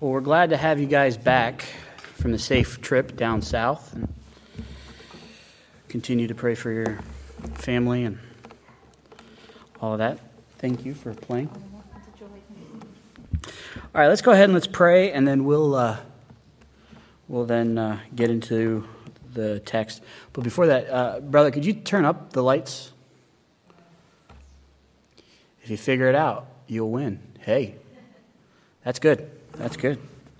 Well, we're glad to have you guys back from the safe trip down south, and continue to pray for your family and all of that. Thank you for playing. All right, let's go ahead and let's pray, and then we'll then get into the text. But before that, brother, could you turn up the lights? If you figure it out, you'll win. Hey, that's good. That's good.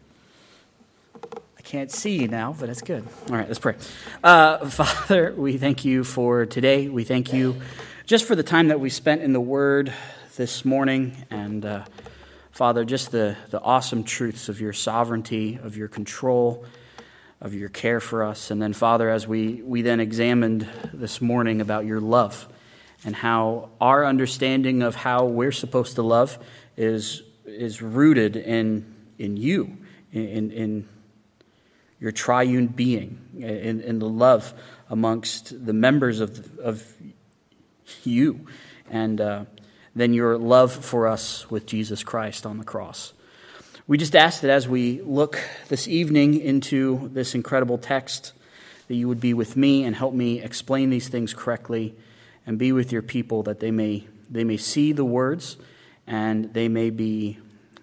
I can't see you now, but that's good. All right, let's pray. Father, we thank you for today. We thank you just for the time that we spent in the Word this morning. And Father, just the awesome truths of your sovereignty, of your control, of your care for us. And then, Father, as we then examined this morning about your love and how our understanding of how we're supposed to love is rooted in you, in your triune being, in the love amongst the members of you, and then your love for us with Jesus Christ on the cross. We just ask that as we look this evening into this incredible text, that you would be with me and help me explain these things correctly, and be with your people that they may see the words and they may be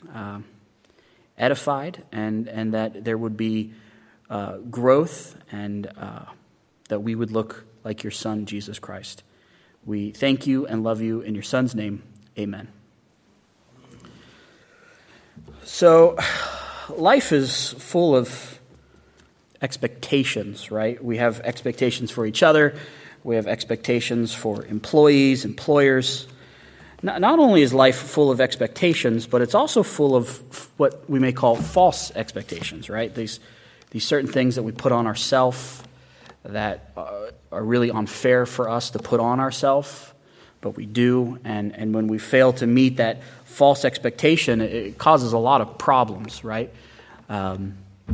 edified, and that there would be growth, and that we would look like your Son, Jesus Christ. We thank you and love you in your Son's name. Amen. So, life is full of expectations, right? We have expectations for each other. We have expectations for employees, employers. Not only is life full of expectations, but it's also full of what we may call false expectations, right? These certain things that we put on ourselves that are really unfair for us to put on ourselves, but we do. And when we fail to meet that false expectation, it causes a lot of problems, right? I'm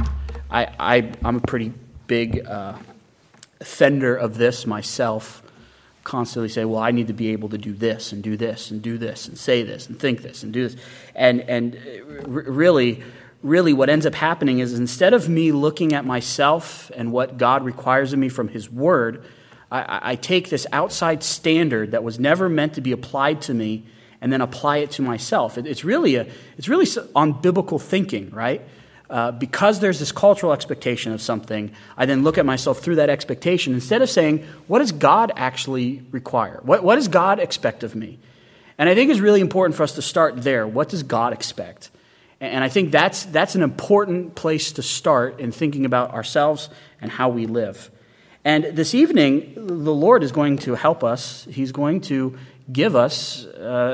a pretty big offender of this myself. Constantly say, well, I need to be able to do this and do this and do this and say this and think this and do this. And really what ends up happening is, instead of me looking at myself and what God requires of me from His Word, I take this outside standard that was never meant to be applied to me and then apply it to myself. It's really unbiblical thinking, right? Because there's this cultural expectation of something, I then look at myself through that expectation instead of saying, what does God actually require? What does God expect of me? And I think it's really important for us to start there. What does God expect? And I think that's an important place to start in thinking about ourselves and how we live. And this evening, the Lord is going to help us. He's going to give us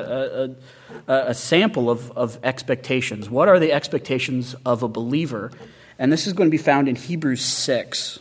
a sample of expectations. What are the expectations of a believer? And this is going to be found in Hebrews 6.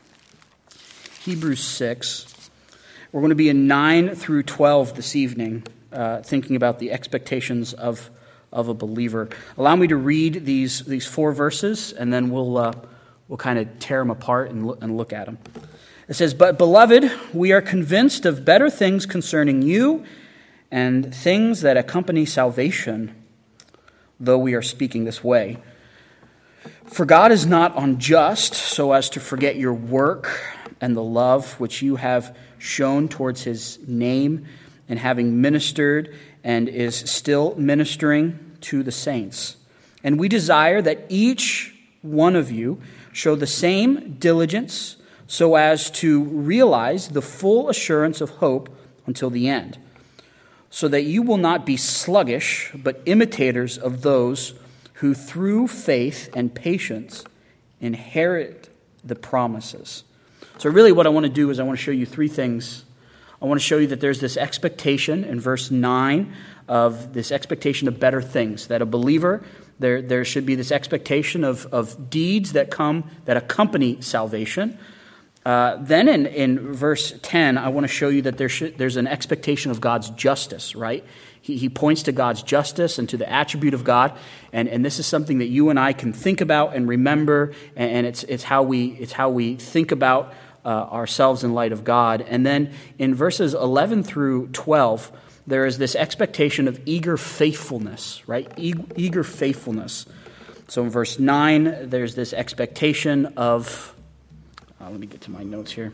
Hebrews 6. We're going to be in 9 through 12 this evening, thinking about the expectations of a believer. Allow me to read these 4 verses, and then we'll kind of tear them apart and look at them. It says, "But beloved, we are convinced of better things concerning you, and things that accompany salvation, though we are speaking this way. For God is not unjust so as to forget your work and the love which you have shown towards His name, and having ministered and is still ministering to the saints. And we desire that each one of you show the same diligence so as to realize the full assurance of hope until the end, so that you will not be sluggish, but imitators of those who through faith and patience inherit the promises." So really what I want to do is I want to show you 3 things. I want to show you that there's this expectation in verse 9 of this expectation of better things, that a believer, there should be this expectation of deeds that accompany salvation. Then in verse 10, I want to show you that there's an expectation of God's justice, right? He points to God's justice and to the attribute of God, and this is something that you and I can think about and remember, and it's how we think about ourselves in light of God. And then in verses 11 through 12, there is this expectation of eager faithfulness, right? Eager faithfulness. So in verse 9, there's this expectation of, let me get to my notes here.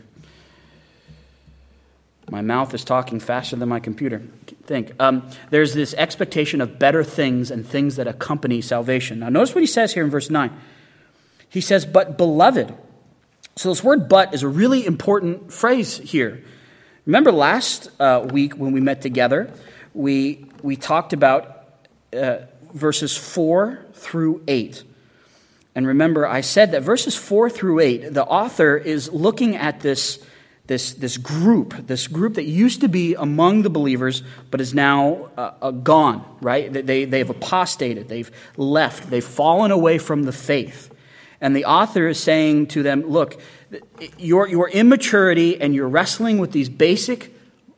My mouth is talking faster than my computer. There's this expectation of better things and things that accompany salvation. Now notice what he says here in verse 9. He says, but beloved. So this word but is a really important phrase here. Remember last week when we met together, we talked about verses 4 through 8. And remember, I said that verses 4 through 8, the author is looking at this group that used to be among the believers, but is now gone, right? They've apostated, they've left, they've fallen away from the faith. And the author is saying to them, look, your immaturity and you're wrestling with these basic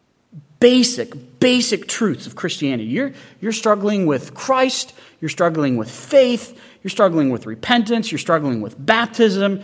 truths of Christianity. You're struggling with Christ, you're struggling with faith, you're struggling with repentance, you're struggling with baptism.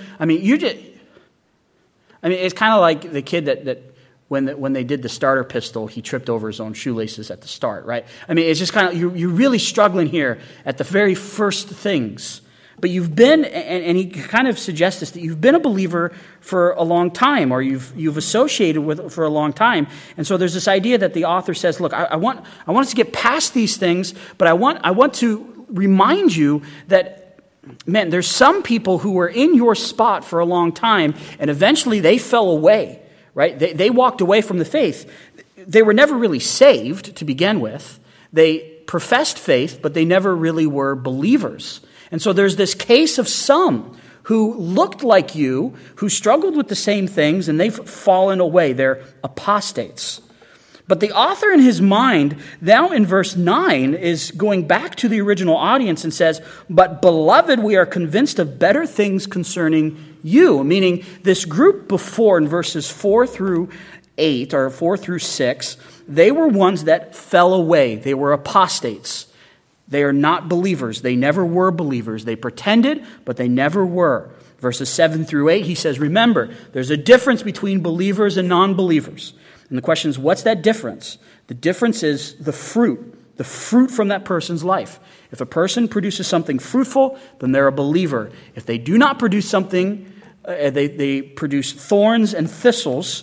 It's kind of like the kid that when they did the starter pistol, he tripped over his own shoelaces at the start, right? It's just kind of, you're really struggling here at the very first things. But you've been, and he kind of suggests this, that you've been a believer for a long time, or you've associated with it for a long time. And so there's this idea that the author says, look, I want us to get past these things, but I want to remind you that, man, there's some people who were in your spot for a long time, and eventually they fell away, right? They walked away from the faith. They were never really saved to begin with. They professed faith, but they never really were believers. And so there's this case of some who looked like you, who struggled with the same things, and they've fallen away. They're apostates. But the author in his mind, now in verse 9, is going back to the original audience and says, but beloved, we are convinced of better things concerning you. Meaning this group before in verses 4 through 8, or 4 through 6, they were ones that fell away. They were apostates. They are not believers. They never were believers. They pretended, but they never were. Verses 7 through 8, he says, remember, there's a difference between believers and non-believers. And the question is, what's that difference? The difference is the fruit from that person's life. If a person produces something fruitful, then they're a believer. If they do not produce something, they produce thorns and thistles,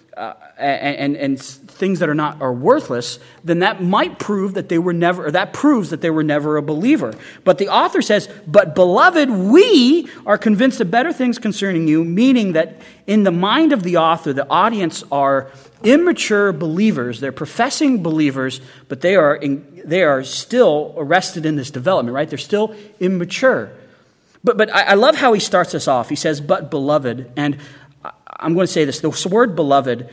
and things that are worthless, then that might prove that they were never, or that proves that they were never a believer. But the author says, but beloved, we are convinced of better things concerning you, meaning that in the mind of the author, the audience are immature believers. They're professing believers, but they are still arrested in this development, right? They're still immature. But I love how he starts us off. He says, but beloved, and I'm going to say this, the word beloved,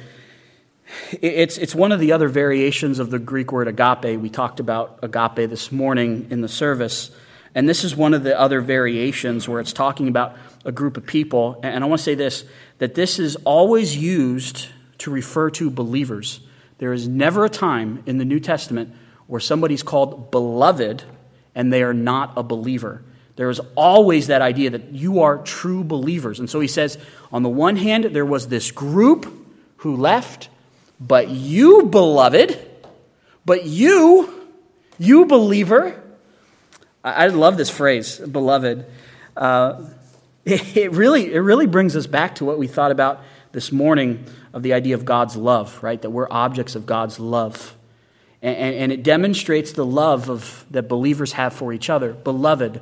it's one of the other variations of the Greek word agape. We talked about agape this morning in the service, and this is one of the other variations where it's talking about a group of people. And I want to say this, that this is always used to refer to believers. There is never a time in the New Testament where somebody's called beloved and they are not a believer. There is always that idea that you are true believers. And so he says, on the one hand, there was this group who left, but you, beloved, but you believer. I love this phrase, beloved. It really brings us back to what we thought about this morning of the idea of God's love, right? That we're objects of God's love. And it demonstrates the love that believers have for each other. Beloved,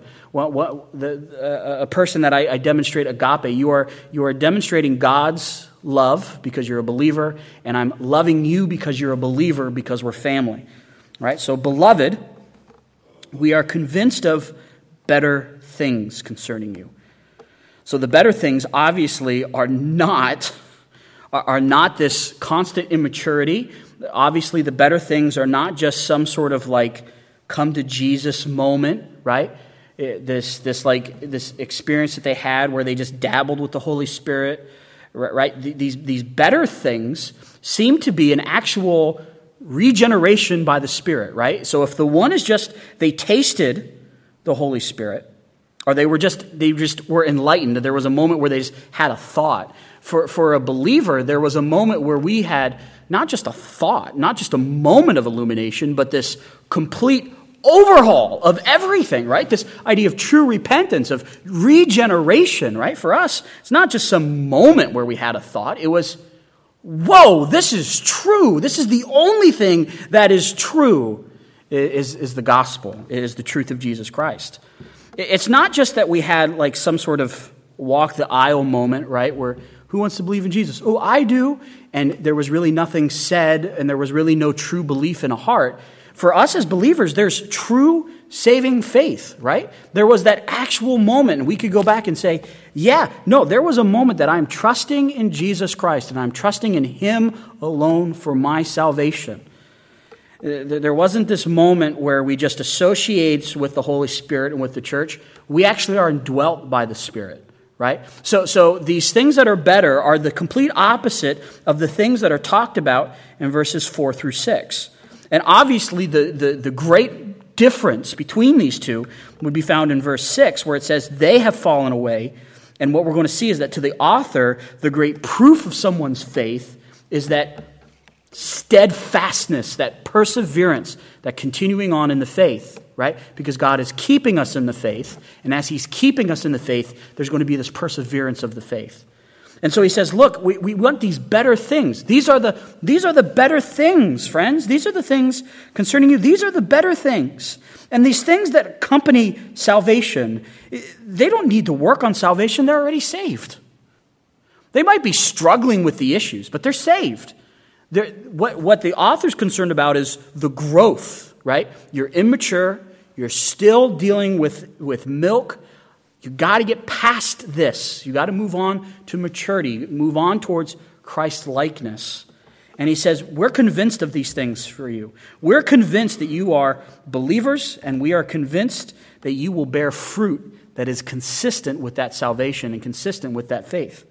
a person that I demonstrate agape, you are demonstrating God's love because you're a believer, and I'm loving you because you're a believer because we're family. Right? So, beloved, we are convinced of better things concerning you. So the better things obviously are not this constant immaturity. Obviously, the better things are not just some sort of like come to Jesus moment, right? This experience that they had where they just dabbled with the Holy Spirit, right? These better things seem to be an actual regeneration by the Spirit, right? So if the one is just they tasted the Holy Spirit, or they just were enlightened, there was a moment where they just had a thought. For a believer, there was a moment where we had not just a thought, not just a moment of illumination, but this complete overhaul of everything, right? This idea of true repentance, of regeneration, right? For us, it's not just some moment where we had a thought. It was, whoa, this is true. This is the only thing that is true, is the gospel, is the truth of Jesus Christ. It's not just that we had like some sort of walk the aisle moment, right? Where who wants to believe in Jesus? Oh, I do. And there was really nothing said, and there was really no true belief in a heart. For us as believers, there's true saving faith, right? There was that actual moment, and we could go back and say, yeah, no, there was a moment that I'm trusting in Jesus Christ, and I'm trusting in Him alone for my salvation. There wasn't this moment where we just associate with the Holy Spirit and with the church. We actually are indwelt by the Spirit, right? So these things that are better are the complete opposite of the things that are talked about in verses 4 through 6. And obviously, the great difference between these two would be found in verse 6, where it says, they have fallen away. And what we're going to see is that to the author, the great proof of someone's faith is that steadfastness, that perseverance, that continuing on in the faith, right? Because God is keeping us in the faith. And as He's keeping us in the faith, there's going to be this perseverance of the faith. And so he says, look, we want these better things. These are the better things, friends. These are the things concerning you. These are the better things. And these things that accompany salvation, they don't need to work on salvation. They're already saved. They might be struggling with the issues, but they're saved. What the author's concerned about is the growth, right? You're immature. You're still dealing with milk. You got to get past this. You got to move on to maturity, move on towards Christ-likeness. And he says, we're convinced of these things for you. We're convinced that you are believers, and we are convinced that you will bear fruit that is consistent with that salvation and consistent with that faith.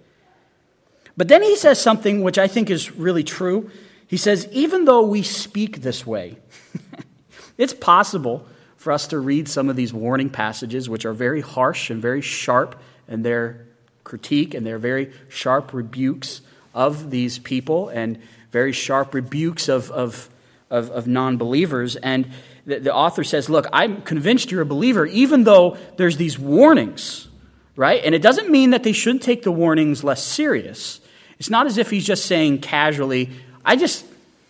But then he says something which I think is really true. He says, even though we speak this way, it's possible for us to read some of these warning passages, which are very harsh and very sharp in their critique and their very sharp rebukes of these people and very sharp rebukes of non-believers. And the author says, look, I'm convinced you're a believer, even though there's these warnings, right? And it doesn't mean that they shouldn't take the warnings less serious. It's not as if he's just saying casually, the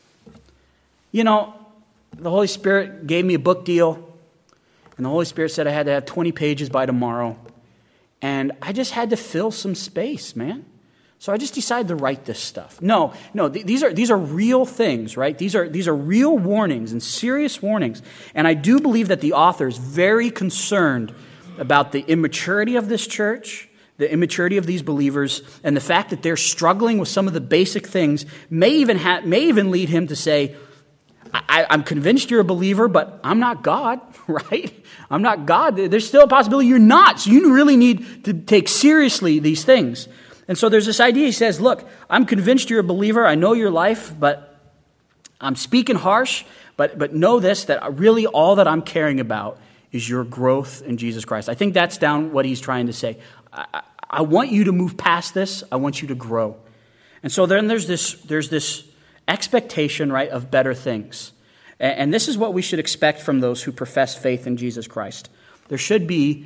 Holy Spirit gave me a book deal, and the Holy Spirit said I had to have 20 pages by tomorrow. And I just had to fill some space, man. So I just decided to write this stuff. No, these are real things, right? These are real warnings and serious warnings. And I do believe that the author is very concerned about the immaturity of this church, the immaturity of these believers, and the fact that they're struggling with some of the basic things may even lead him to say, I'm convinced you're a believer, but I'm not God, right? I'm not God. There's still a possibility you're not. So you really need to take seriously these things. And so there's this idea. He says, look, I'm convinced you're a believer. I know your life, but I'm speaking harsh. But know this, that really all that I'm caring about is your growth in Jesus Christ. I think that's down what he's trying to say. I want you to move past this. I want you to grow. And so then there's this expectation, right, of better things. And this is what we should expect from those who profess faith in Jesus Christ. There should be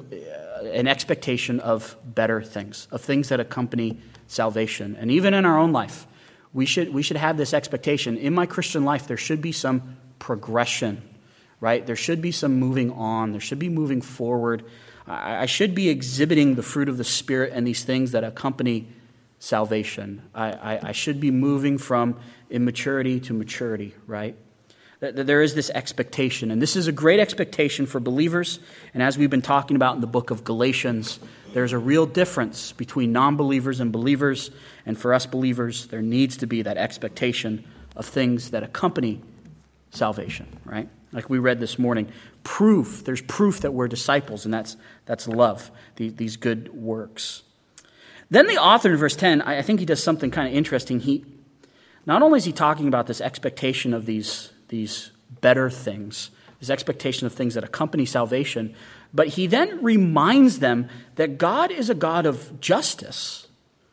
an expectation of better things, of things that accompany salvation. And even in our own life, we should have this expectation. In my Christian life, there should be some progression, right? There should be some moving on. There should be moving forward. I should be exhibiting the fruit of the Spirit and these things that accompany salvation. I should be moving from immaturity to maturity, right? There is this expectation, and this is a great expectation for believers. And as we've been talking about in the book of Galatians, there's a real difference between non-believers and believers. And for us believers, there needs to be that expectation of things that accompany salvation, right? Like we read this morning, there's proof that we're disciples, and that's love, these good works. Then the author in verse 10, I think he does something kind of interesting. Not only is he talking about this expectation of these better things, this expectation of things that accompany salvation, but he then reminds them that God is a God of justice,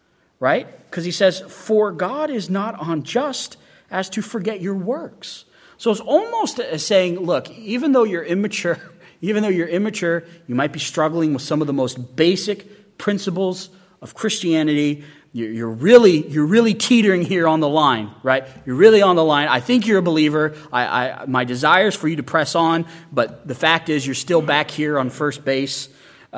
right? Because he says, for God is not unjust as to forget your works. So it's almost as saying, look, even though you're immature, you might be struggling with some of the most basic principles of Christianity. You're really teetering here on the line, right? You're really on the line. I think you're a believer. My desire is for you to press on, but the fact is you're still back here on first base.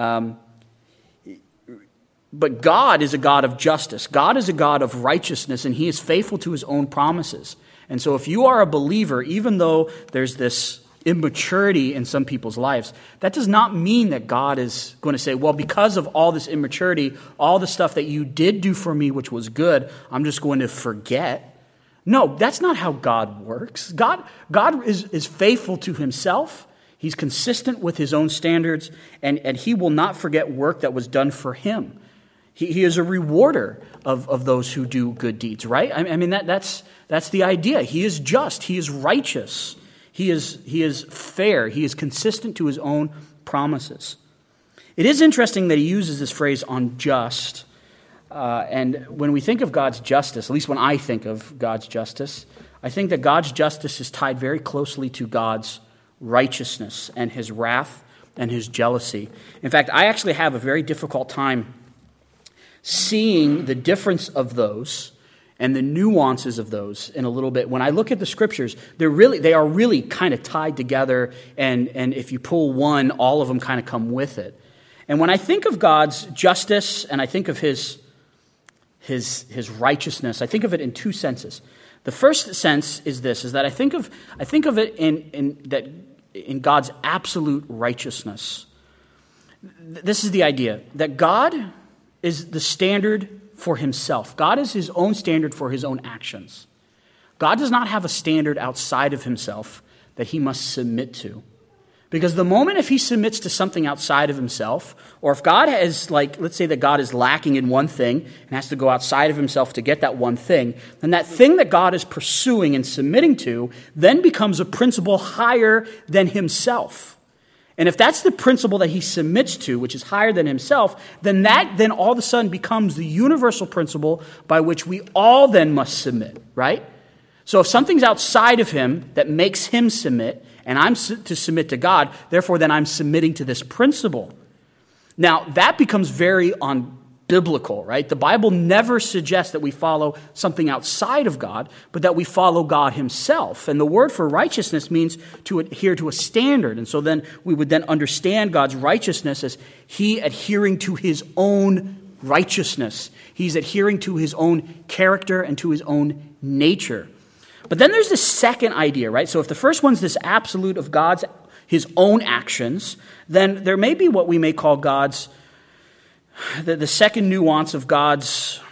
But God is a God of justice. God is a God of righteousness, and he is faithful to his own promises. And so if you are a believer, even though there's this immaturity in some people's lives, that does not mean that God is going to say, well, because of all this immaturity, all the stuff that you did do for me, which was good, I'm just going to forget. No, that's not how God works. God is faithful to himself. He's consistent with his own standards, and he will not forget work that was done for him. He is a rewarder of those who do good deeds, right? I mean, that's the idea. He is just. He is righteous. He is fair. He is consistent to his own promises. It is interesting that he uses this phrase unjust. And when we think of God's justice, at least when I think of God's justice, I think that God's justice is tied very closely to God's righteousness and his wrath and his jealousy. In fact, I actually have a very difficult time seeing the difference of those and the nuances of those in a little bit. When I look at the scriptures, they are really kind of tied together, and if you pull one, all of them kind of come with it. And when I think of God's justice and I think of his righteousness, I think of it in two senses. The first sense is this: is that I think of it in God's absolute righteousness. This is the idea that God is the standard for himself. God is his own standard for his own actions. God does not have a standard outside of himself that he must submit to. Because the moment if he submits to something outside of himself, or if God has, let's say that God is lacking in one thing and has to go outside of himself to get that one thing, then that thing that God is pursuing and submitting to then becomes a principle higher than himself. And if that's the principle that he submits to, which is higher than himself, then that all of a sudden becomes the universal principle by which we all then must submit, right? So if something's outside of him that makes him submit, and I'm to submit to God, therefore then I'm submitting to this principle. Now, that becomes very unbiblical, right? The Bible never suggests that we follow something outside of God, but that we follow God himself. And the word for righteousness means to adhere to a standard. And so then we would then understand God's righteousness as he adhering to his own righteousness. He's adhering to his own character and to his own nature. But then there's this second idea, right? So if the first one's this absolute of his own actions, then there may be what we may call the second nuance of God's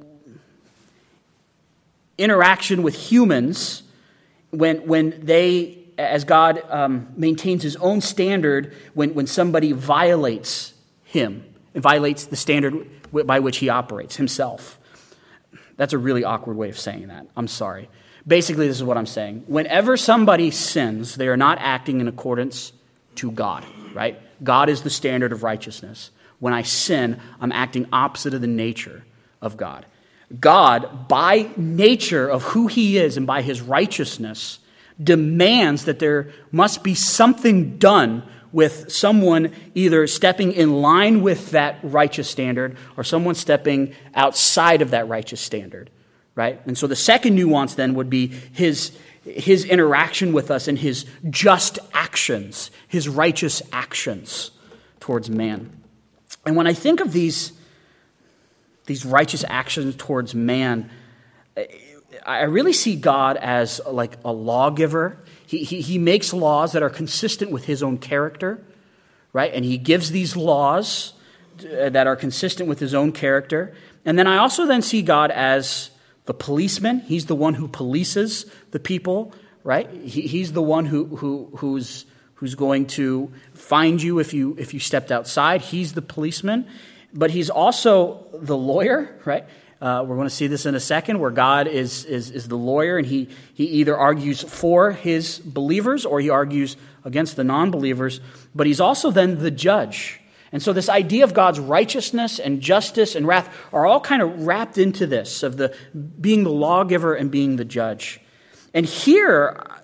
interaction with humans when they, as God maintains his own standard when somebody violates him, and violates the standard by which he operates himself. That's a really awkward way of saying that. I'm sorry. Basically, this is what I'm saying. Whenever somebody sins, they are not acting in accordance to God, right? God is the standard of righteousness. When I sin, I'm acting opposite of the nature of God. God, by nature of who he is and by his righteousness, demands that there must be something done with someone either stepping in line with that righteous standard or someone stepping outside of that righteous standard, right? And so the second nuance then would be his interaction with us and his just actions, his righteous actions towards man. And when I think of these righteous actions towards man, I really see God as like a lawgiver. He makes laws that are consistent with his own character, right? And he gives these laws that are consistent with his own character. And then I also then see God as the policeman. He's the one who polices the people, right? He's the one who's going to find you if you stepped outside. He's the policeman. But he's also the lawyer, right? We're going to see this in a second, where God is the lawyer, and he either argues for his believers or he argues against the non-believers. But he's also then the judge. And so this idea of God's righteousness and justice and wrath are all kind of wrapped into this, of the being the lawgiver and being the judge. And here,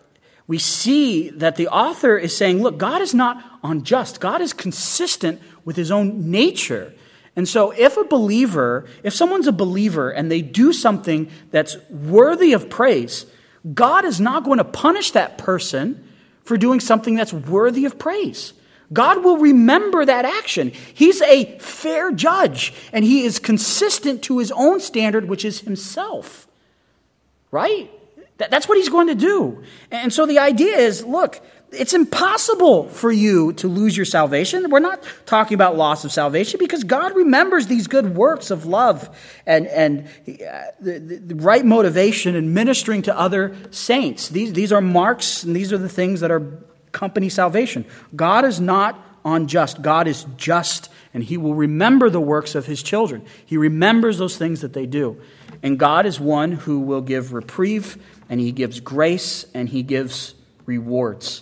we see that the author is saying, look, God is not unjust. God is consistent with his own nature. And so if someone's a believer and they do something that's worthy of praise, God is not going to punish that person for doing something that's worthy of praise. God will remember that action. He's a fair judge, and he is consistent to his own standard, which is himself. Right? That's what he's going to do. And so the idea is, look, it's impossible for you to lose your salvation. We're not talking about loss of salvation because God remembers these good works of love and the right motivation in ministering to other saints. These are marks, and these are the things that accompany salvation. God is not unjust. God is just, and he will remember the works of his children. He remembers those things that they do. And God is one who will give reprieve, and he gives grace, and he gives rewards.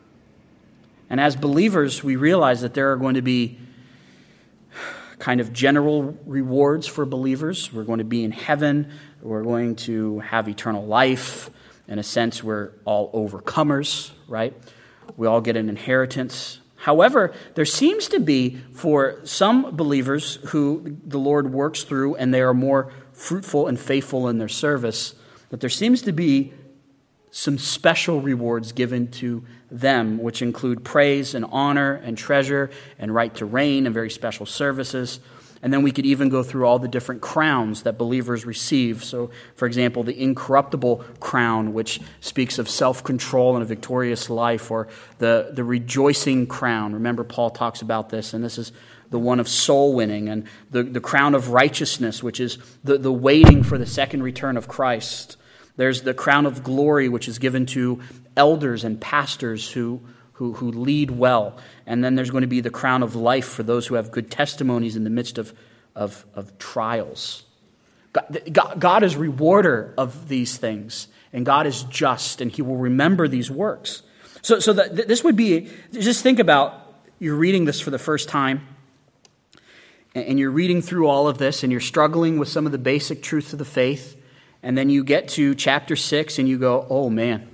And as believers, we realize that there are going to be kind of general rewards for believers. We're going to be in heaven. We're going to have eternal life. In a sense, we're all overcomers, right? We all get an inheritance. However, there seems to be, for some believers who the Lord works through and they are more fruitful and faithful in their service, that there seems to be some special rewards given to them, which include praise and honor and treasure and right to reign and very special services. And then we could even go through all the different crowns that believers receive. So, for example, the incorruptible crown, which speaks of self-control and a victorious life, or the rejoicing crown. Remember, Paul talks about this, and this is the one of soul winning, and the crown of righteousness, which is the waiting for the second return of Christ. There's the crown of glory, which is given to elders and pastors who lead well. And then there's going to be the crown of life for those who have good testimonies in the midst of trials. God is rewarder of these things, and God is just, and he will remember these works. So this would be, just think about, you're reading this for the first time, and you're reading through all of this, and you're struggling with some of the basic truths of the faith, and then you get to chapter 6, and you go, oh man,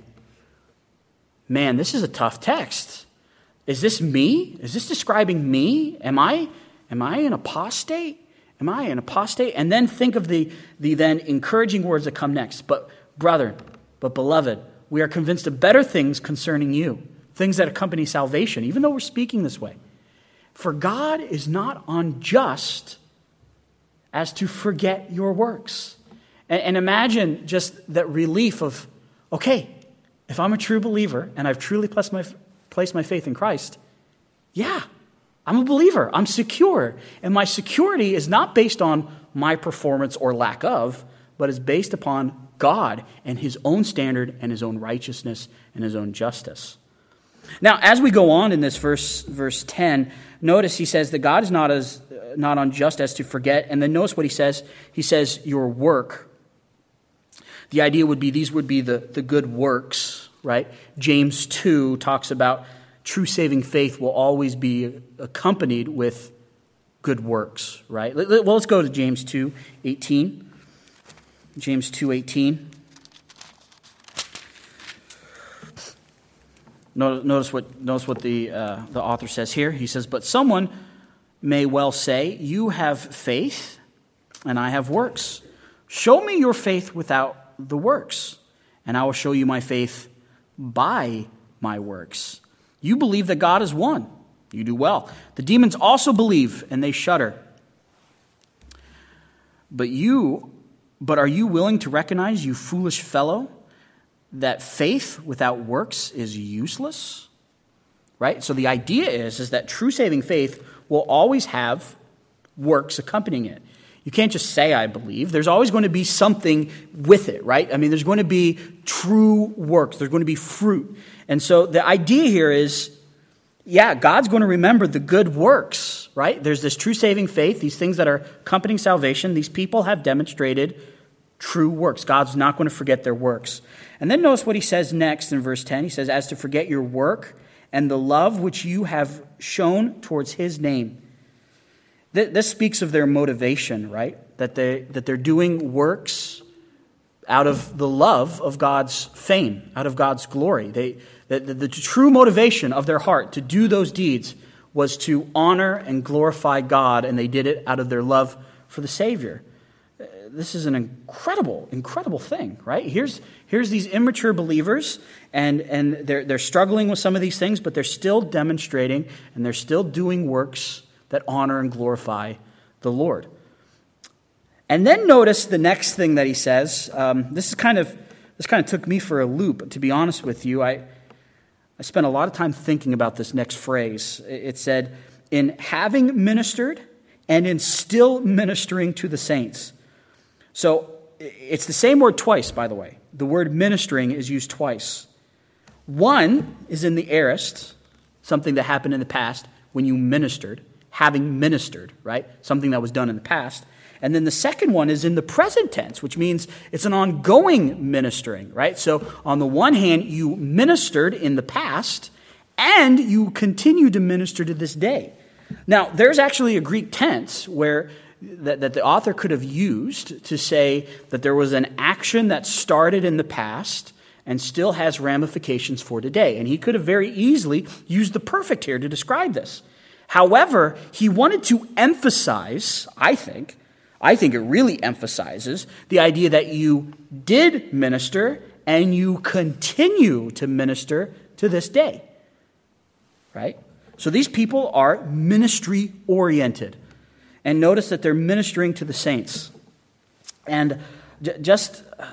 this is a tough text. Is this me? Is this describing me? Am I an apostate? Am I an apostate? And then think of the then encouraging words that come next. But brethren, but beloved, we are convinced of better things concerning you, things that accompany salvation, even though we're speaking this way. For God is not unjust as to forget your works. And imagine just that relief of, okay, if I'm a true believer and I've truly placed my faith in Christ, yeah, I'm a believer. I'm secure. And my security is not based on my performance or lack of, but is based upon God and his own standard and his own righteousness and his own justice. Now, as we go on in this verse 10, notice he says that God is not unjust as to forget. And then notice what he says. He says, your work. The idea would be these would be the good works, right? James 2 talks about true saving faith will always be accompanied with good works, right? Well, let's go to James 2:18. James 2:18. Notice what the author says here. He says, but someone may well say, you have faith and I have works. Show me your faith without the works, and I will show you my faith by my works. You believe that God is one. You do well. The demons also believe, and they shudder. But are you willing to recognize, you foolish fellow, that faith without works is useless? Right? So the idea is that true saving faith will always have works accompanying it. You can't just say, I believe. There's always going to be something with it, right? I mean, there's going to be true works. There's going to be fruit. And so the idea here is, yeah, God's going to remember the good works, right? There's this true saving faith, these things that are accompanying salvation. These people have demonstrated true works. God's not going to forget their works. And then notice what he says next in verse 10. He says, as to forget your work and the love which you have shown towards his name. This speaks of their motivation, right? That they're doing works out of the love of God's fame, out of God's glory. The true motivation of their heart to do those deeds was to honor and glorify God, and they did it out of their love for the Savior. This is an incredible, incredible thing, right? Here's these immature believers, and they're struggling with some of these things, but they're still demonstrating and they're still doing works that honor and glorify the Lord. And then notice the next thing that he says. This kind of took me for a loop, to be honest with you. I spent a lot of time thinking about this next phrase. It said, in having ministered and in still ministering to the saints. So it's the same word twice, by the way. The word ministering is used twice. One is in the aorist, something that happened in the past when you ministered, having ministered, right? Something that was done in the past. And then the second one is in the present tense, which means it's an ongoing ministering, right? So on the one hand, you ministered in the past, and you continue to minister to this day. Now, there's actually a Greek tense where that the author could have used to say that there was an action that started in the past and still has ramifications for today. And he could have very easily used the perfect here to describe this. However, he wanted to emphasize, I think it really emphasizes the idea that you did minister and you continue to minister to this day. Right? So these people are ministry-oriented. And notice that they're ministering to the saints. And I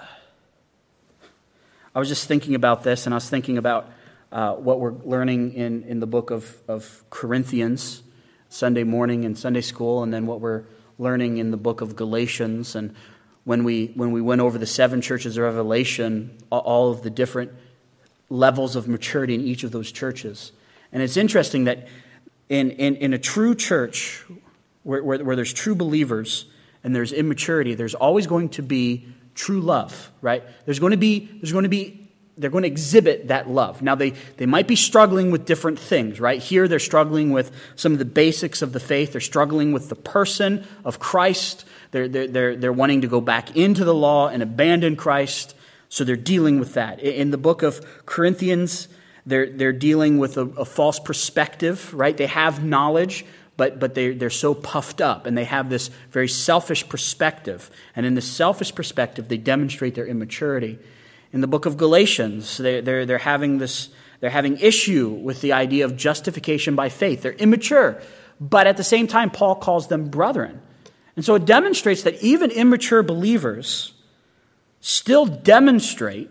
was just thinking about this, and I was thinking about what we're learning in the book of Corinthians, Sunday morning in Sunday school, and then what we're learning in the book of Galatians. And when we went over the 7 churches of Revelation, all of the different levels of maturity in each of those churches. And it's interesting that in a true church, where there's true believers and there's immaturity, there's always going to be true love, right? They're going to exhibit that love. Now, they might be struggling with different things, right? Here, they're struggling with some of the basics of the faith. They're struggling with the person of Christ. They're wanting to go back into the law and abandon Christ, so they're dealing with that. In the book of Corinthians, they're dealing with a false perspective, right? They have knowledge, but they're so puffed up, and they have this very selfish perspective. And in this selfish perspective, they demonstrate their immaturity. In the book of Galatians, they're having issue with the idea of justification by faith. They're immature, but at the same time, Paul calls them brethren. And so it demonstrates that even immature believers still demonstrate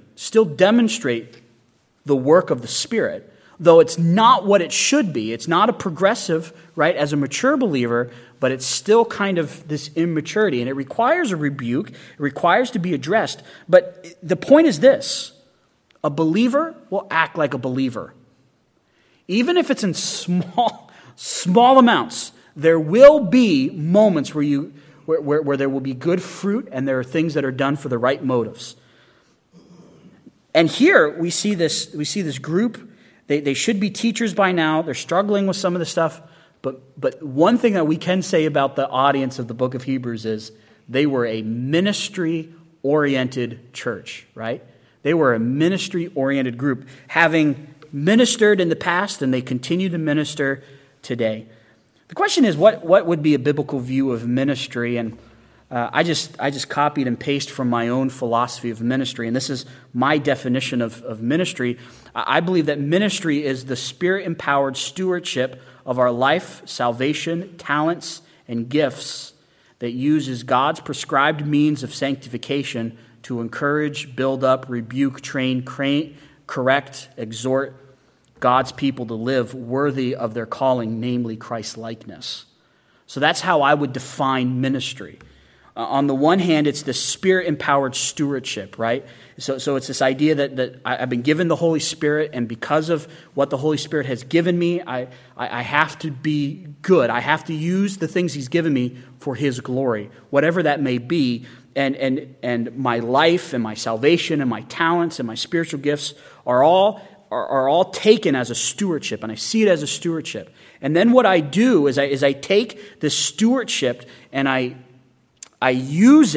the work of the Spirit, though it's not what it should be. It's not a progressive, right, as a mature believer, but it's still kind of this immaturity. And it requires a rebuke. It requires to be addressed. But the point is this: a believer will act like a believer. Even if it's in small amounts, there will be moments where there will be good fruit, and there are things that are done for the right motives. And here we see this group. They should be teachers by now. They're struggling with some of the stuff. But one thing that we can say about the audience of the book of Hebrews is they were a ministry-oriented church, right? They were a ministry-oriented group, having ministered in the past, and they continue to minister today. The question is, what would be a biblical view of ministry? And I just copied and pasted from my own philosophy of ministry, and this is my definition of ministry. I believe that ministry is the Spirit-empowered stewardship of our life, salvation, talents, and gifts that uses God's prescribed means of sanctification to encourage, build up, rebuke, train, correct, exhort God's people to live worthy of their calling, namely Christ-likeness. So that's how I would define ministry. On the one hand, it's the Spirit-empowered stewardship, right? So it's this idea that I've been given the Holy Spirit, and because of what the Holy Spirit has given me, I have to be good. I have to use the things He's given me for His glory, whatever that may be. And my life and my salvation and my talents and my spiritual gifts are all taken as a stewardship, and I see it as a stewardship. And then what I do is I take this stewardship and I use it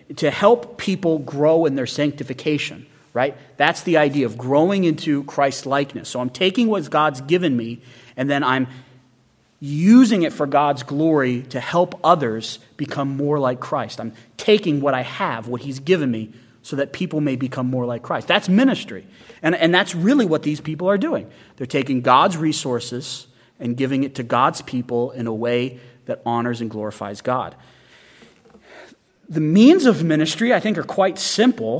to help people grow in their sanctification, right? That's the idea of growing into Christ's likeness. So I'm taking what God's given me, and then I'm using it for God's glory to help others become more like Christ. I'm taking what I have, what he's given me, so that people may become more like Christ. That's ministry. And that's really what these people are doing. They're taking God's resources and giving it to God's people in a way that honors and glorifies God. The means of ministry, I think, are quite simple.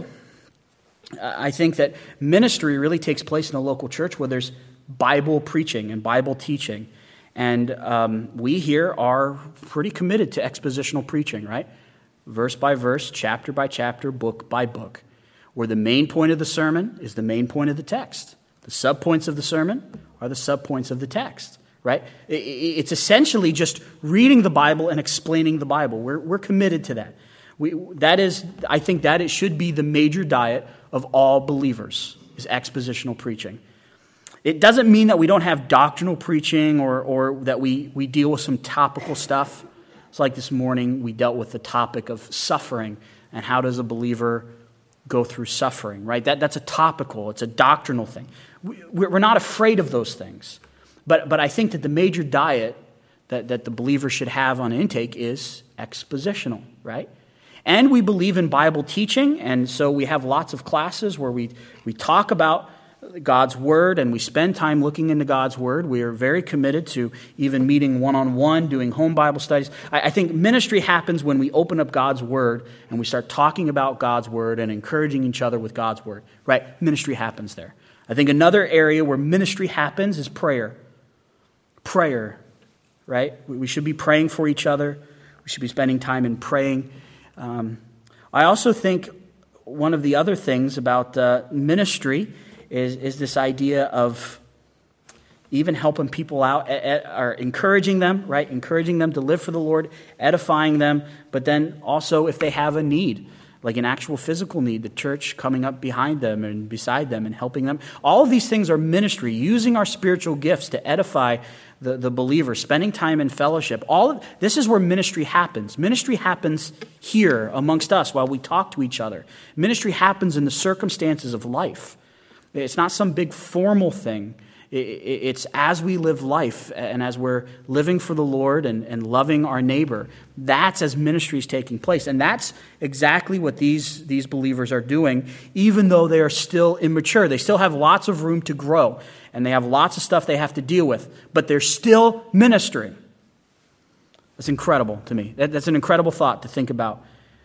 I think that ministry really takes place in a local church where there's Bible preaching and Bible teaching. And we here are pretty committed to expositional preaching, right? Verse by verse, chapter by chapter, book by book, where the main point of the sermon is the main point of the text. The subpoints of the sermon are the subpoints of the text, right? It's essentially just reading the Bible and explaining the Bible. We're committed to that. I think that it should be the major diet of all believers, is expositional preaching. It doesn't mean that we don't have doctrinal preaching or that we deal with some topical stuff. It's like this morning we dealt with the topic of suffering and how does a believer go through suffering, right? That's a topical, it's a doctrinal thing. We're not afraid of those things. But I think that the major diet that the believer should have on intake is expositional, right? And we believe in Bible teaching, and so we have lots of classes where we talk about God's Word, and we spend time looking into God's Word. We are very committed to even meeting one-on-one, doing home Bible studies. I think ministry happens when we open up God's Word and we start talking about God's Word and encouraging each other with God's Word, right? Ministry happens there. I think another area where ministry happens is prayer. Prayer, right? We should be praying for each other. We should be spending time in praying. I also think one of the other things about ministry is this idea of even helping people out, or encouraging them, right? Encouraging them to live for the Lord, edifying them, but then also if they have a need, like an actual physical need, the church coming up behind them and beside them and helping them. All of these things are ministry, using our spiritual gifts to edify the believer, spending time in fellowship. This is where ministry happens. Ministry happens here amongst us while we talk to each other. Ministry happens in the circumstances of life. It's not some big formal thing. It's as we live life and as we're living for the Lord and loving our neighbor. That's as ministry is taking place. And that's exactly what these believers are doing, even though they are still immature. They still have lots of room to grow, and they have lots of stuff they have to deal with, but they're still ministering. That's incredible to me. That's an incredible thought to think about.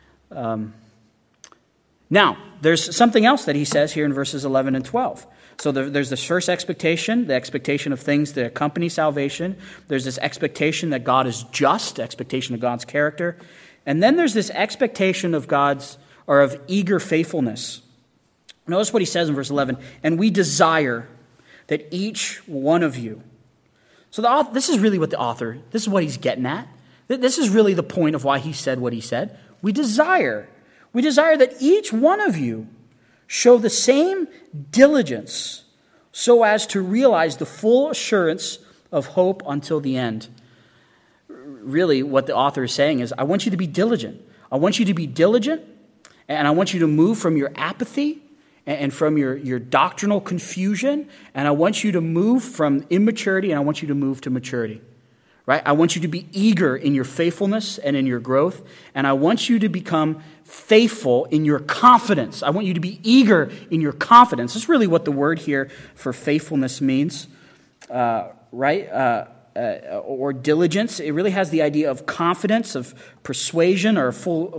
Now, there's something else that he says here in verses 11 and 12. So there's this first expectation, the expectation of things that accompany salvation. There's this expectation that God is just, expectation of God's character. And then there's this expectation of of eager faithfulness. Notice what he says in verse 11. And we desire that each one of you. So this is really what this is what he's getting at. This is really the point of why he said what he said. We desire that each one of you show the same diligence so as to realize the full assurance of hope until the end. Really, what the author is saying is, I want you to be diligent. I want you to be diligent, and I want you to move from your apathy and from your doctrinal confusion, and I want you to move from immaturity, and I want you to move to maturity. Right? I want you to be eager in your faithfulness and in your growth, and I want you to become faithful in your confidence. I want you to be eager in your confidence. That's really what the word here for faithfulness means, right? Or diligence. It really has the idea of confidence, of persuasion, or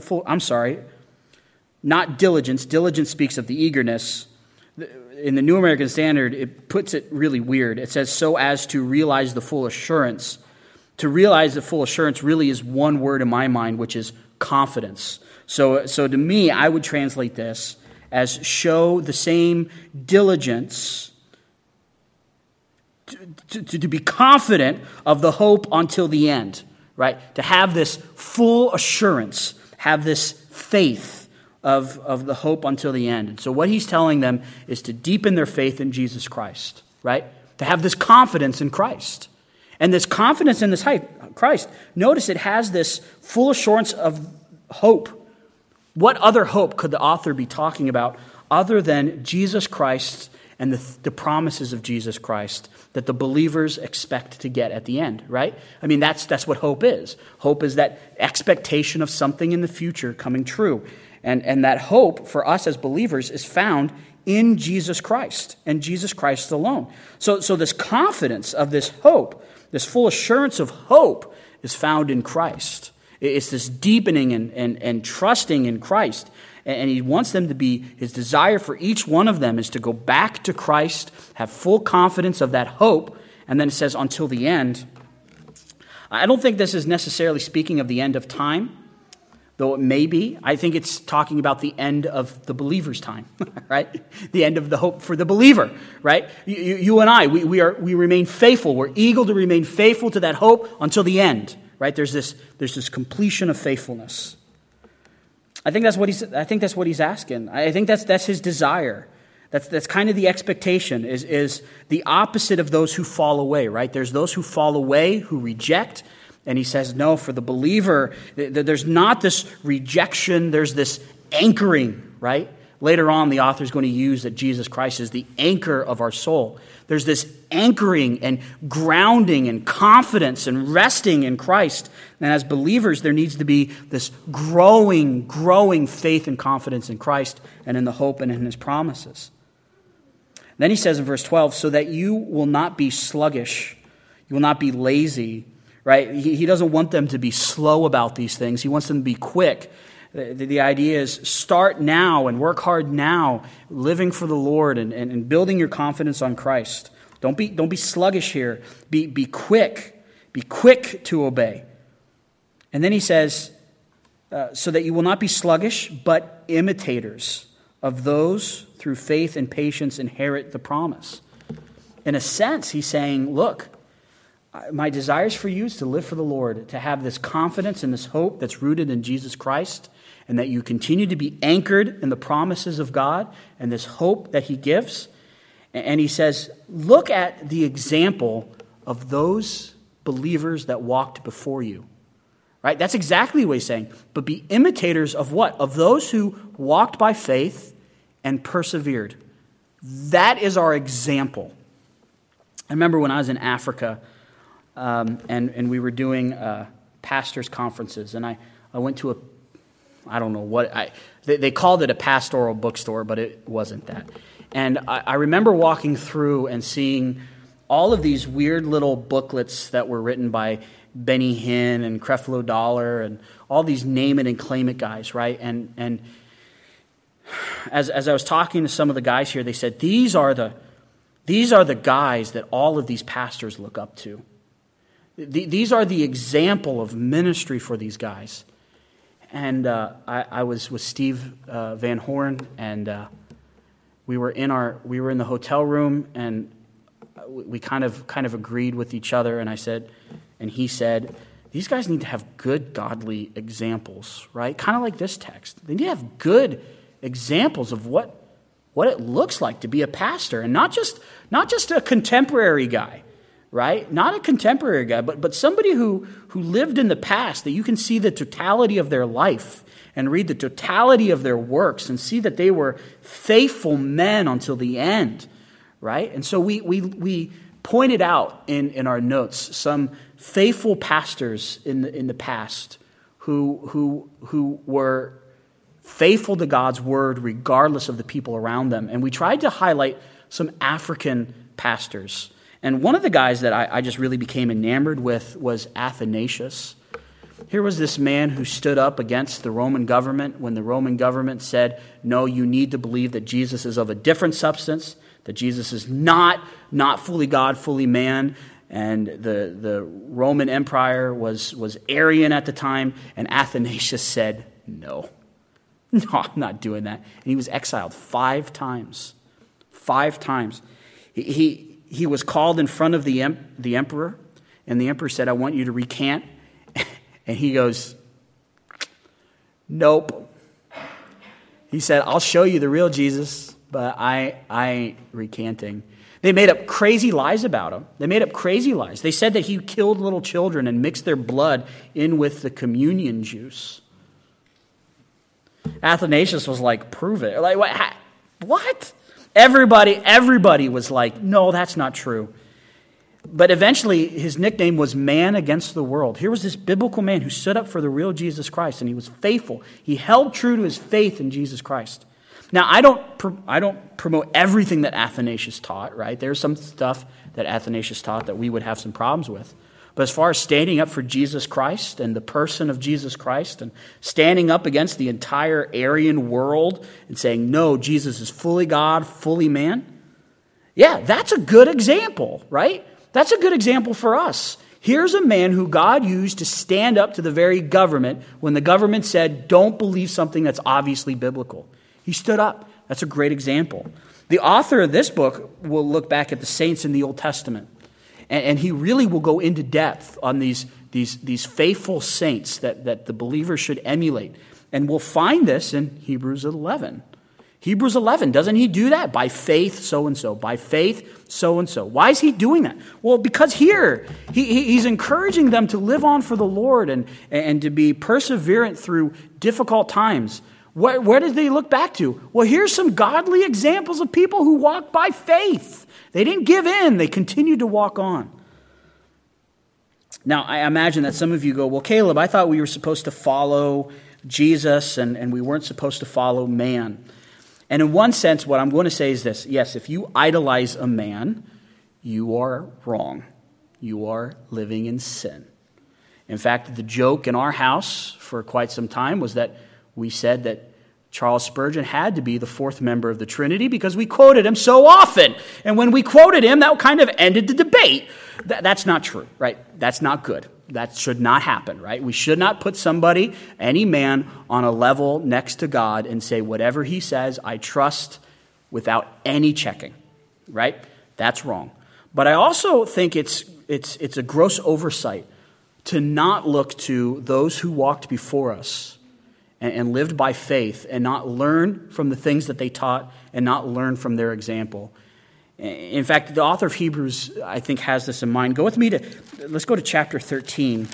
not diligence. Diligence speaks of the eagerness. In the New American Standard, it puts it really weird. It says, so as to realize the full assurance. To realize the full assurance really is one word in my mind, which is confidence. So to me, I would translate this as show the same diligence to be confident of the hope until the end, right? To have this full assurance, have this faith of the hope until the end. And so what he's telling them is to deepen their faith in Jesus Christ, right? To have this confidence in Christ. And this confidence in this Christ, notice it has this full assurance of hope What other hope could the author be talking about other than Jesus Christ and the promises of Jesus Christ that the believers expect to get at the end, right? I mean, that's what hope is. Hope is that expectation of something in the future coming true. And that hope for us as believers is found in Jesus Christ and Jesus Christ alone. So this confidence of this hope, this full assurance of hope, is found in Christ. It's this deepening and trusting in Christ. And he wants them to be, his desire for each one of them is to go back to Christ, have full confidence of that hope. And then it says, until the end. I don't think this is necessarily speaking of the end of time, though it may be. I think it's talking about the end of the believer's time, right? The end of the hope for the believer, right? You and I, we remain faithful. We're eager to remain faithful to that hope until the end, right? There's this completion of faithfulness. I think that's what he's asking. I think that's his desire. That's kind of the expectation, is the opposite of those who fall away, right? There's those who fall away, who reject, and he says, no, for the believer, there's not this rejection, there's this anchoring, right? Later on, the author is going to use that Jesus Christ is the anchor of our soul. There's this anchoring and grounding and confidence and resting in Christ. And as believers, there needs to be this growing faith and confidence in Christ and in the hope and in his promises. Then he says in verse 12, so that you will not be sluggish, you will not be lazy, right? He doesn't want them to be slow about these things. He wants them to be quick. The idea is start now and work hard now, living for the Lord and building your confidence on Christ. Don't be sluggish here. Be quick. Be quick to obey. And then he says, so that you will not be sluggish, but imitators of those through faith and patience inherit the promise. In a sense, he's saying, look, my desires for you is to live for the Lord, to have this confidence and this hope that's rooted in Jesus Christ, and that you continue to be anchored in the promises of God and this hope that he gives. And he says, look at the example of those believers that walked before you. Right? That's exactly what he's saying. But be imitators of what? Of those who walked by faith and persevered. That is our example. I remember when I was in Africa, and we were doing pastors' conferences, and I went to I don't know what, they called it a pastoral bookstore, but it wasn't that. And I remember walking through and seeing all of these weird little booklets that were written by Benny Hinn and Creflo Dollar and all these name it and claim it guys, right? And as I was talking to some of the guys here, they said, these are the guys that all of these pastors look up to. These are the example of ministry for these guys. And I was with Steve Van Horn, and we were in the hotel room, and we kind of agreed with each other. And he said, these guys need to have good godly examples, right? Kind of like this text. They need to have good examples of what it looks like to be a pastor, and not just a contemporary guy. Right? Not a contemporary guy, but somebody who lived in the past, that you can see the totality of their life and read the totality of their works and see that they were faithful men until the end, right? And so we pointed out in our notes some faithful pastors in the past who were faithful to God's word regardless of the people around them. And we tried to highlight some African pastors. And one of the guys that I just really became enamored with was Athanasius. Here was this man who stood up against the Roman government when the Roman government said, no, you need to believe that Jesus is of a different substance, that Jesus is not fully God, fully man. And the Roman Empire was Arian at the time. And Athanasius said, no, I'm not doing that. And he was exiled 5 times. 5 times. He was called in front of the emperor, and the emperor said, I want you to recant. And he goes, nope. He said, I'll show you the real Jesus, but I ain't recanting. They made up crazy lies about him. They made up crazy lies. They said that he killed little children and mixed their blood in with the communion juice. Athanasius was like, prove it. Like, what? Everybody was like, no, that's not true. But eventually, his nickname was Man Against the World. Here was this biblical man who stood up for the real Jesus Christ, and he was faithful. He held true to his faith in Jesus Christ. Now, I don't promote everything that Athanasius taught, right? There's some stuff that Athanasius taught that we would have some problems with. But as far as standing up for Jesus Christ and the person of Jesus Christ and standing up against the entire Arian world and saying, no, Jesus is fully God, fully man, yeah, that's a good example, right? That's a good example for us. Here's a man who God used to stand up to the very government when the government said, don't believe something that's obviously biblical. He stood up. That's a great example. The author of this book will look back at the saints in the Old Testament, and he really will go into depth on these faithful saints that the believer should emulate. And we'll find this in Hebrews 11. Hebrews 11, doesn't he do that? By faith, so-and-so. By faith, so-and-so. Why is he doing that? Well, because here, he's encouraging them to live on for the Lord and to be perseverant through difficult times. Where did they look back to? Well, here's some godly examples of people who walked by faith. They didn't give in. They continued to walk on. Now, I imagine that some of you go, well, Caleb, I thought we were supposed to follow Jesus and we weren't supposed to follow man. And in one sense, what I'm going to say is this. Yes, if you idolize a man, you are wrong. You are living in sin. In fact, the joke in our house for quite some time was that we said that Charles Spurgeon had to be the fourth member of the Trinity because we quoted him so often. And when we quoted him, that kind of ended the debate. That's not true, right? That's not good. That should not happen, right? We should not put somebody, any man, on a level next to God and say, whatever he says, I trust without any checking, right? That's wrong. But I also think it's a gross oversight to not look to those who walked before us and lived by faith and not learn from the things that they taught and not learn from their example. In fact, the author of Hebrews, I think, has this in mind. Let's go to chapter 13.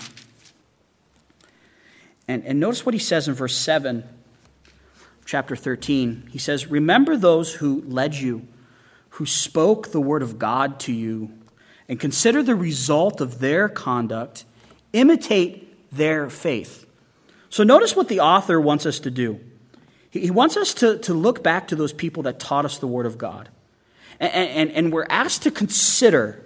And notice what he says in verse 7, chapter 13. He says, remember those who led you, who spoke the word of God to you, and consider the result of their conduct. Imitate their faith. So notice what the author wants us to do. He wants us to look back to those people that taught us the word of God. And we're asked to consider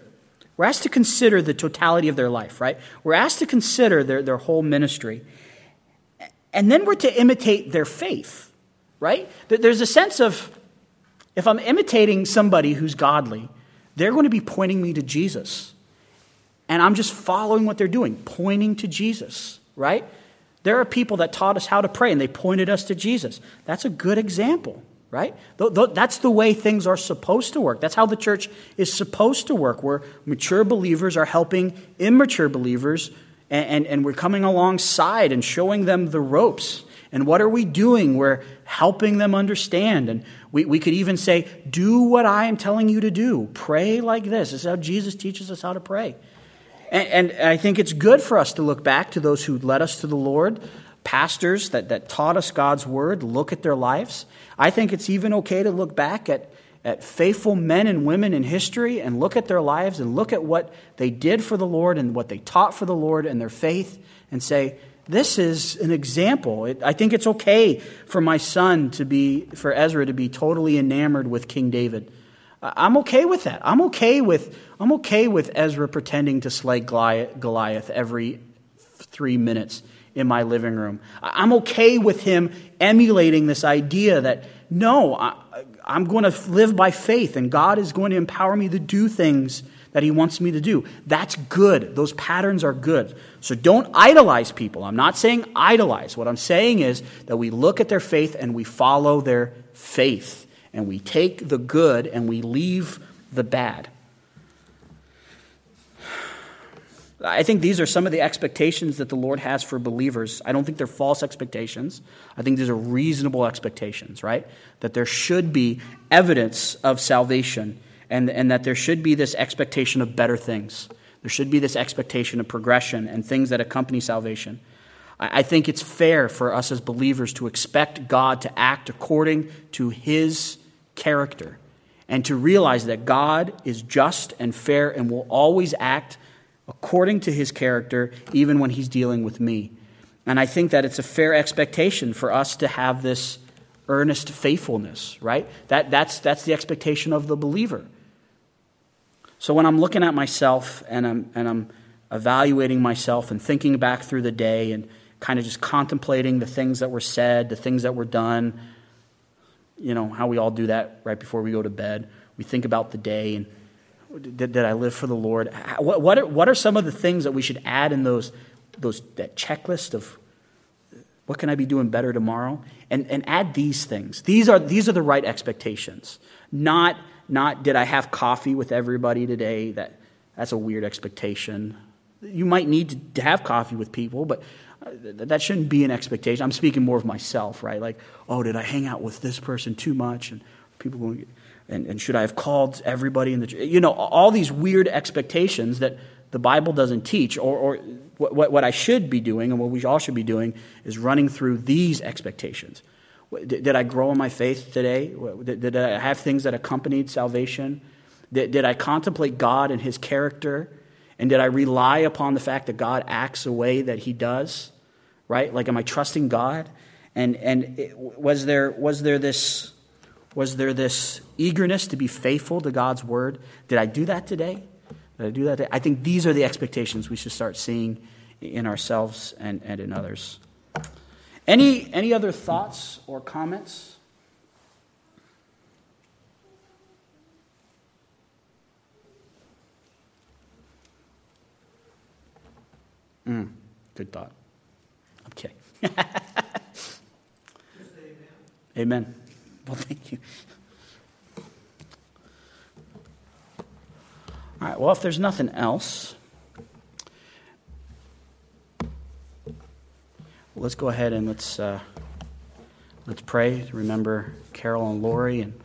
the totality of their life, right? We're asked to consider their whole ministry. And then we're to imitate their faith, right? There's a sense of, if I'm imitating somebody who's godly, they're going to be pointing me to Jesus. And I'm just following what they're doing, pointing to Jesus, right? There are people that taught us how to pray, and they pointed us to Jesus. That's a good example, right? That's the way things are supposed to work. That's how the church is supposed to work, where mature believers are helping immature believers, and we're coming alongside and showing them the ropes. And what are we doing? We're helping them understand. And we could even say, do what I am telling you to do. Pray like this. This is how Jesus teaches us how to pray. And I think it's good for us to look back to those who led us to the Lord, pastors that taught us God's word, look at their lives. I think it's even okay to look back at faithful men and women in history and look at their lives and look at what they did for the Lord and what they taught for the Lord and their faith and say, this is an example. I think it's okay for my son for Ezra to be totally enamored with King David. I'm okay with that. I'm okay with Ezra pretending to slay Goliath every 3 minutes in my living room. I'm okay with him emulating this idea that, no, I'm going to live by faith and God is going to empower me to do things that he wants me to do. That's good. Those patterns are good. So don't idolize people. I'm not saying idolize. What I'm saying is that we look at their faith and we follow their faith. And we take the good and we leave the bad. I think these are some of the expectations that the Lord has for believers. I don't think they're false expectations. I think these are reasonable expectations, right? That there should be evidence of salvation and that there should be this expectation of better things. There should be this expectation of progression and things that accompany salvation. I think it's fair for us as believers to expect God to act according to his character and to realize that God is just and fair and will always act according to his character even when he's dealing with me. And I think that it's a fair expectation for us to have this earnest faithfulness, right? That's the expectation of the believer. So when I'm looking at myself and I'm evaluating myself and thinking back through the day and kind of just contemplating the things that were said, the things that were done, you know, how we all do that right before we go to bed. We think about the day and did I live for the Lord? What are some of the things that we should add in that checklist of what can I be doing better tomorrow? And add these things. These are the right expectations. Not did I have coffee with everybody today? That's a weird expectation. You might need to have coffee with people, but that shouldn't be an expectation. I'm speaking more of myself, right? Like, oh, did I hang out with this person too much? And people going, and should I have called everybody in the, you know, all these weird expectations that the Bible doesn't teach, or what I should be doing and what we all should be doing is running through these expectations. Did I grow in my faith today? Did I have things that accompanied salvation? Did I contemplate God and his character? And did I rely upon the fact that God acts the way that he does? Right? Like, am I trusting God? Was there this eagerness to be faithful to God's word? Did I do that today? Did I do that today? I think these are the expectations we should start seeing in ourselves and in others. Any other thoughts or comments? Good thought. I'm kidding. Amen. Well, thank you. All right, well, if there's nothing else, let's go ahead and let's pray. Remember Carol and Lori, and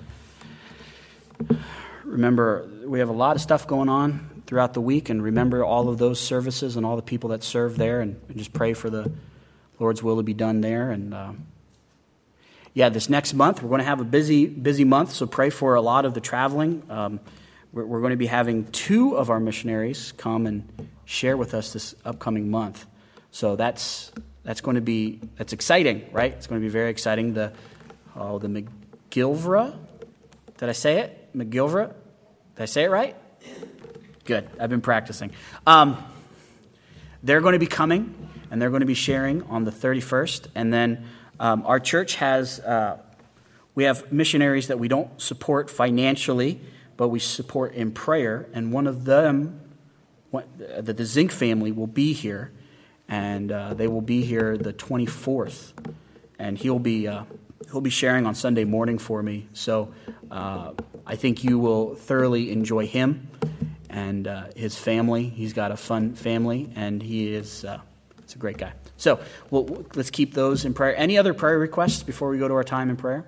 remember we have a lot of stuff going on throughout the week, and remember all of those services and all the people that serve there, and just pray for the Lord's will to be done there. And this next month we're going to have a busy month, so pray for a lot of the traveling. We're going to be having 2 of our missionaries come and share with us this upcoming month. So that's exciting, right? It's going to be very exciting. The McGilvra, did I say it? McGilvra? Did I say it right? Good. I've been practicing. They're going to be coming, and they're going to be sharing on the 31st. And then our church we have missionaries that we don't support financially, but we support in prayer. And one of them, the Zink family, will be here. And they will be here the 24th. And he'll be sharing on Sunday morning for me. So I think you will thoroughly enjoy him and his family. He's got a fun family, and he's a great guy. So let's keep those in prayer. Any other prayer requests before we go to our time in prayer?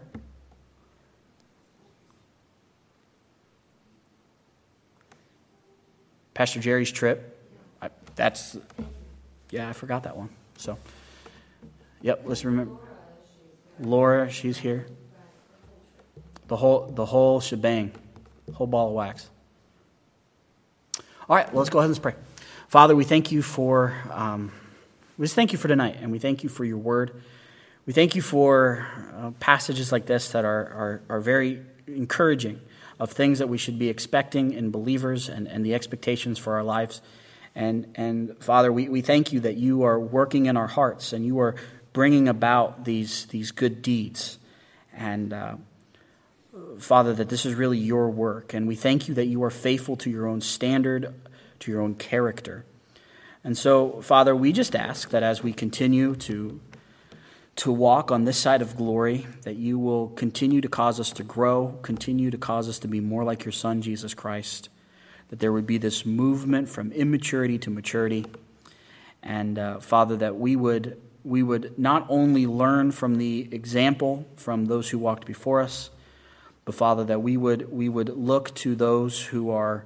Pastor Jerry's trip. I forgot that one. So, yep, let's remember. Laura, she's here. The whole shebang, whole ball of wax. All right, well, let's go ahead and let's pray. Father, we thank you for tonight, and we thank you for your word. We thank you for passages like this that are very encouraging of things that we should be expecting in believers and the expectations for our lives. And Father, we thank you that you are working in our hearts and you are bringing about these good deeds. And Father, that this is really your work. And we thank you that you are faithful to your own standard, to your own character. And so, Father, we just ask that as we continue to walk on this side of glory, that you will continue to cause us to grow, continue to cause us to be more like your Son, Jesus Christ, that there would be this movement from immaturity to maturity. And, Father, that we would not only learn from the example from those who walked before us, but, Father, that we would look to those who are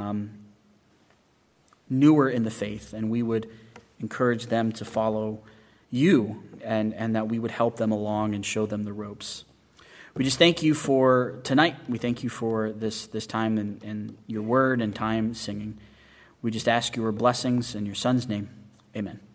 newer in the faith, and we would encourage them to follow you, and that we would help them along and show them the ropes. We just thank you for tonight. We thank you for this time in your word and time singing. We just ask your blessings in your Son's name. Amen.